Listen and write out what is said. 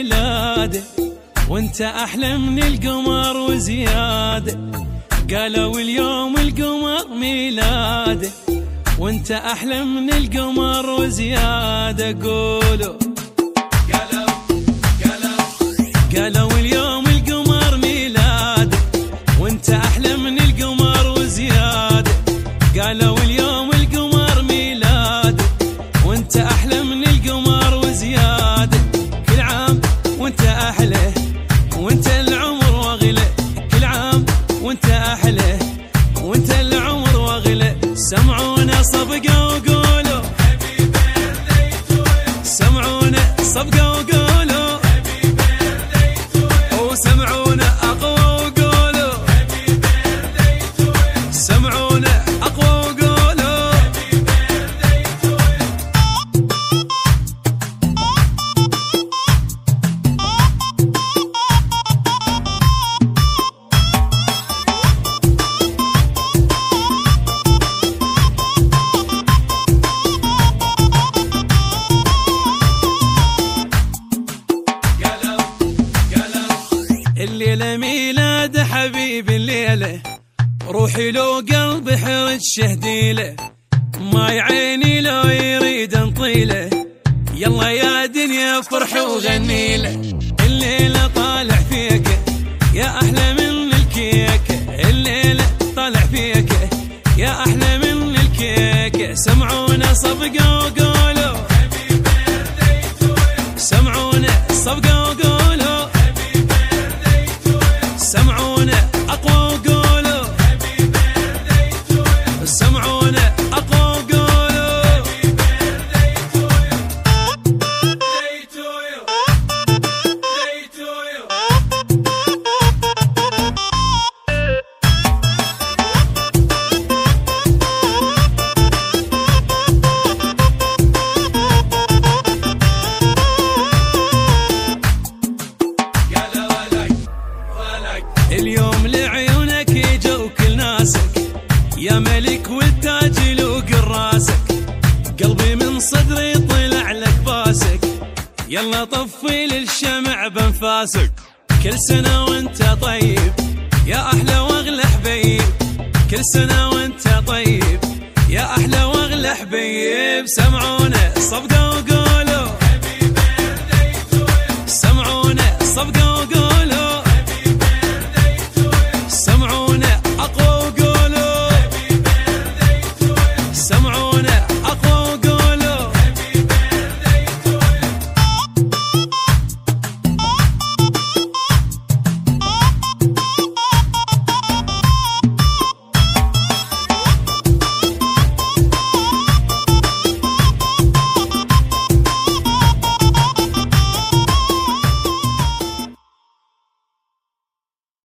ميلاده وانت احلى من القمر وزياده. قالوا اليوم القمر ميلاده وانت احلى من القمر وزياده. قولوا قالوا اليوم القمر ميلاده وانت احلى من القمر وزياده. قالوا اليوم القمر ميلاده وانت احلى من القمر وزياده. كل عام وانت احلى وانت العمر واغلى. كل عام وانت احلى وانت العمر واغلى. سمعونا صفقه وقولوا هابي بيرثدي تو يو. سمعونا صفقه وقولوا هابي بيرثدي تو يو. وسمعونا اقوى وقولوا هابي بيرثدي تو يو. سمعونا اقوى وقولوا هابي بيرثدي تو يو. الليلة ميلاد حبيبي الليلة روحي لو قلب حرج شهديله. ما عيني لو يريد انطيله. يلا يا دنيا فرح وغنيله. الليلة طالع فيك يا احلى من الكيك. الليلة طالع فيك يا احلى من الكيك. سمعونا صفقة وقولوا هابي بيرثدي تو يو. سمعونا صفقة وقولوا سمعونا اقوى وقولوا هابي بيرثدي تو يو. سمعونا اقوى وقولوا هابي بيرثدي تو يو. تو يو. اليوم لعيونك يجوا كل ناسك يا ملك والتاج يلوق راسك. قلبي من صدري طلع لك باسك. يلا طفي للشمع بانفاسك. كل سنة وانت طيب يا احلى واغلى حبيب. كل سنة وانت طيب يا احلى واغلى حبيب. سمعونا صفقة وقولوا هابي بيرثدي تو يو. سمعونا صفقة وقولوا